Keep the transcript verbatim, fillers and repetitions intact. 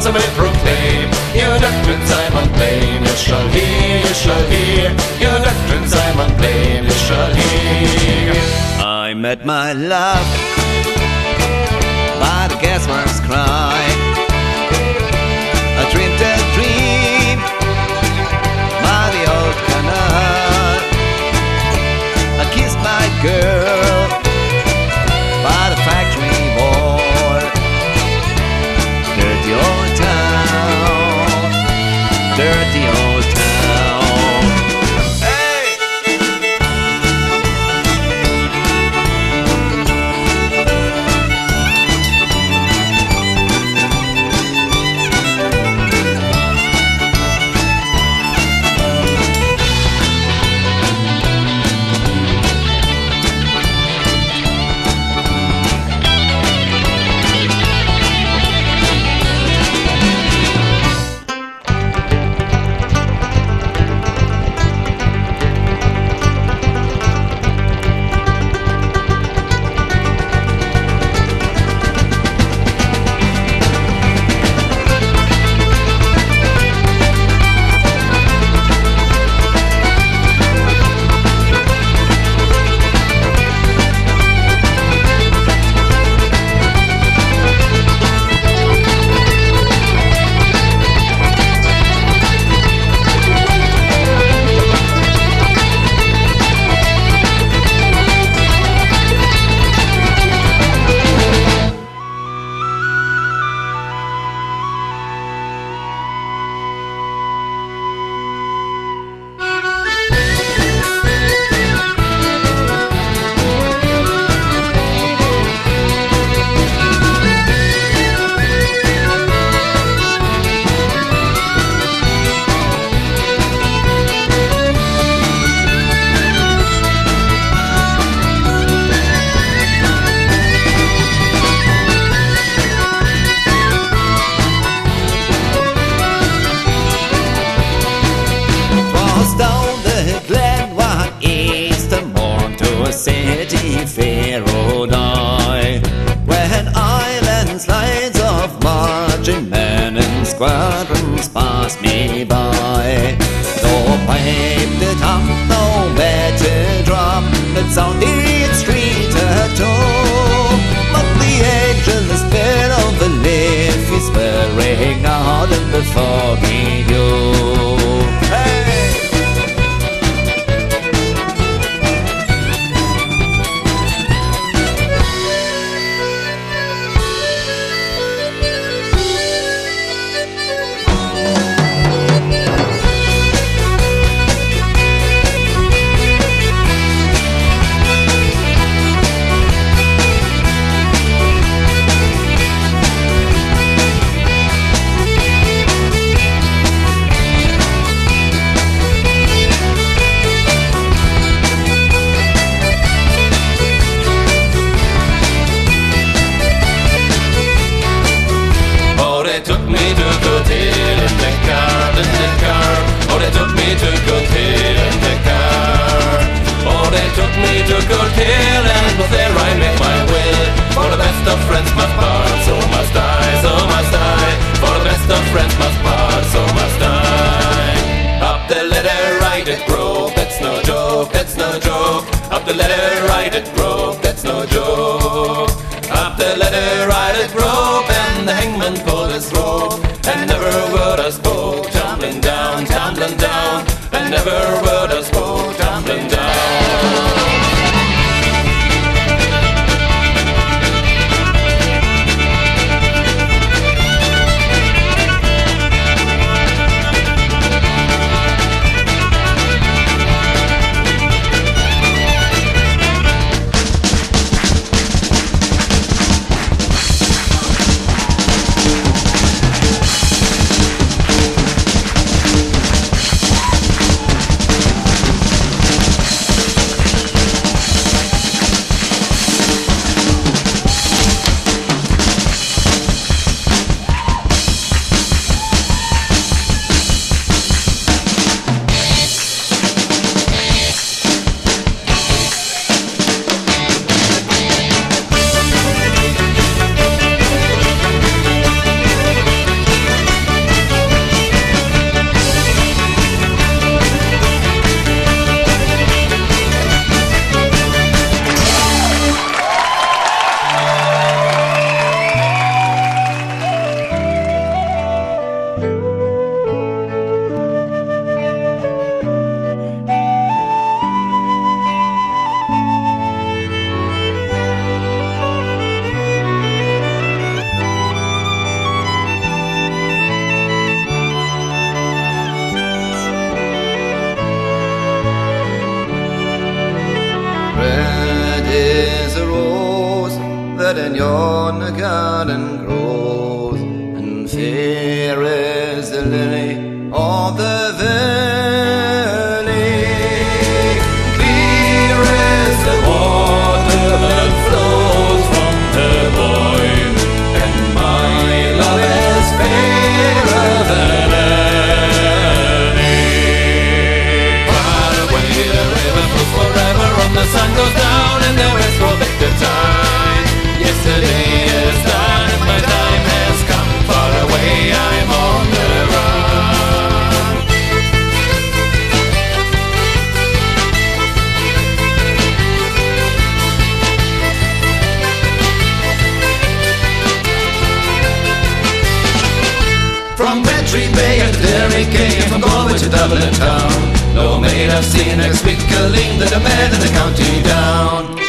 dance and we proclaim, your doctrine Simon Plain, you shall hear, you shall hear, your doctrine Simon Plain, you shall hear. I met my love by the gasworks cry. I dreamed a dream by the old canal. I kissed my girl by the factory wall. Dirty old town, dirty old town. City fair rode I, when islands, lines of marching men and squadrons passed me by. No pipe did hum, no metal drop, it sounded street at all. But the angel's bell of the leaf is whirring out in the foggy dew. Hey! Up the ladder, ride it, rope, that's no joke. Up the ladder, ride it, rope, and the hangman pulled his rope, and never a word I spoke, tumbling down, tumbling down, and never a word I spoke, tumbling down. red is a rose that in yon garden grows, and fair is the lily of the valley. Clear is the water that flows from the Boyne, and my love is fairer than any. Far away the river flows forever, on the sun goes down, and the rest will take the tide. Yesterday is done, and my time has come. Far away I'm on the run. From Bantry Bay and Derry Quay, from Galway to Dublin town, no maid I've seen ex-pickling that a man in the county down.